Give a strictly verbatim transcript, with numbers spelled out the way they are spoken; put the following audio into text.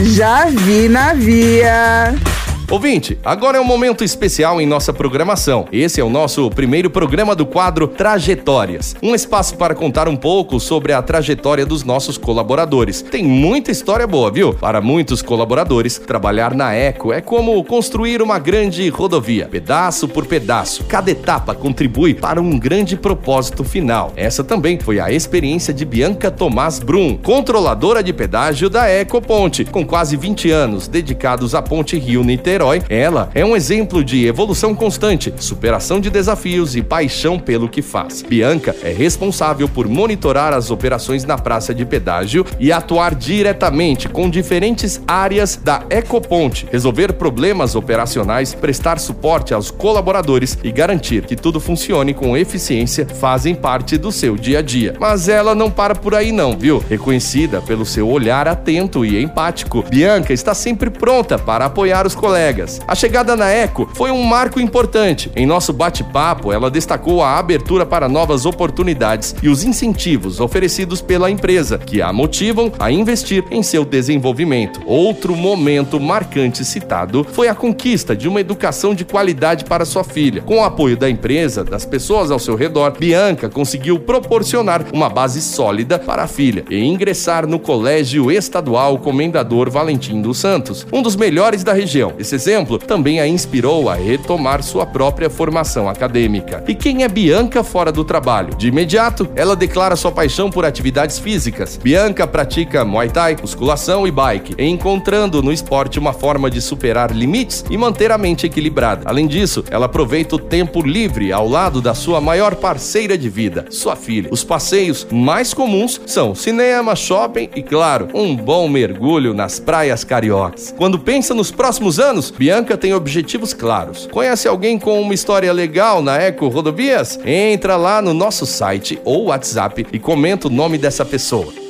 Já vi na via. Ouvinte, agora é um momento especial em nossa programação. Esse é o nosso primeiro programa do quadro Trajetórias. Um espaço para contar um pouco sobre a trajetória dos nossos colaboradores. Tem muita história boa, viu? Para muitos colaboradores, trabalhar na Eco é como construir uma grande rodovia, pedaço por pedaço. Cada etapa contribui para um grande propósito final. Essa também foi a experiência de Bianca Tomás Brum, controladora de pedágio da Eco Ponte, com quase vinte anos dedicados à Ponte Rio-Niterói. Ela é um exemplo de evolução constante, superação de desafios e paixão pelo que faz. Bianca é responsável por monitorar as operações na praça de pedágio e atuar diretamente com diferentes áreas da Ecoponte, resolver problemas operacionais, prestar suporte aos colaboradores e garantir que tudo funcione com eficiência fazem parte do seu dia a dia. Mas ela não para por aí não, viu? Reconhecida pelo seu olhar atento e empático, Bianca está sempre pronta para apoiar os colegas. A chegada na Eco foi um marco importante. Em nosso bate-papo, ela destacou a abertura para novas oportunidades e os incentivos oferecidos pela empresa, que a motivam a investir em seu desenvolvimento. Outro momento marcante citado foi a conquista de uma educação de qualidade para sua filha. Com o apoio da empresa, das pessoas ao seu redor, Bianca conseguiu proporcionar uma base sólida para a filha e ingressar no Colégio Estadual Comendador Valentim dos Santos, um dos melhores da região. Esse exemplo também a inspirou a retomar sua própria formação acadêmica. E quem é Bianca fora do trabalho? De imediato, ela declara sua paixão por atividades físicas. Bianca pratica Muay Thai, musculação e bike, encontrando no esporte uma forma de superar limites e manter a mente equilibrada. Além disso, ela aproveita o tempo livre ao lado da sua maior parceira de vida, sua filha. Os passeios mais comuns são cinema, shopping e, claro, um bom mergulho nas praias cariocas. Quando pensa nos próximos anos, Bianca tem objetivos claros. Conhece alguém com uma história legal na Eco Rodovias? Entra lá no nosso site ou WhatsApp e comenta o nome dessa pessoa.